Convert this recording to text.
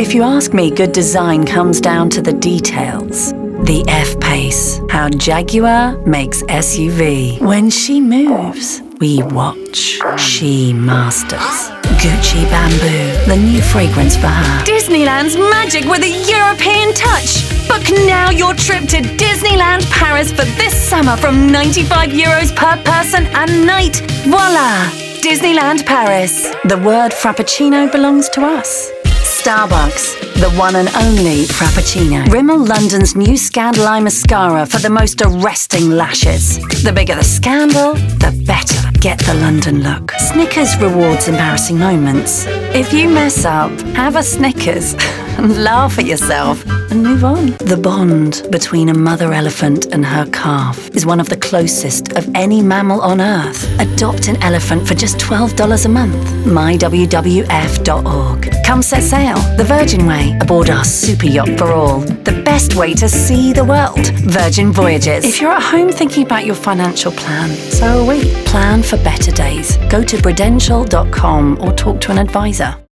If you ask me, good design comes down to the details. The F-Pace, how Jaguar makes SUV. When she moves, we watch. She masters. Gucci Bamboo, the new fragrance for her. Disneyland's magic with a European touch. Book now your trip to Disneyland Paris for this summer from €95 per person and night. Voila! Disneyland Paris. The word Frappuccino belongs to us. Starbucks, the one and only Frappuccino. Rimmel London's new Scandal Eye Mascara for the most arresting lashes. The bigger the scandal, the better. Get the London look. Snickers rewards embarrassing moments. If you mess up, have a Snickers and laugh at yourself and move on. The bond between a mother elephant and her calf is one of the closest of any mammal on Earth. Adopt an elephant for just $12 a month. mywwf.org. Come set sail the Virgin Way aboard our super yacht for all. The best way to see the world. Virgin Voyages. If you're at home thinking about your financial plan, so are we. Plan for better days. Go to prudential.com or talk to an advisor.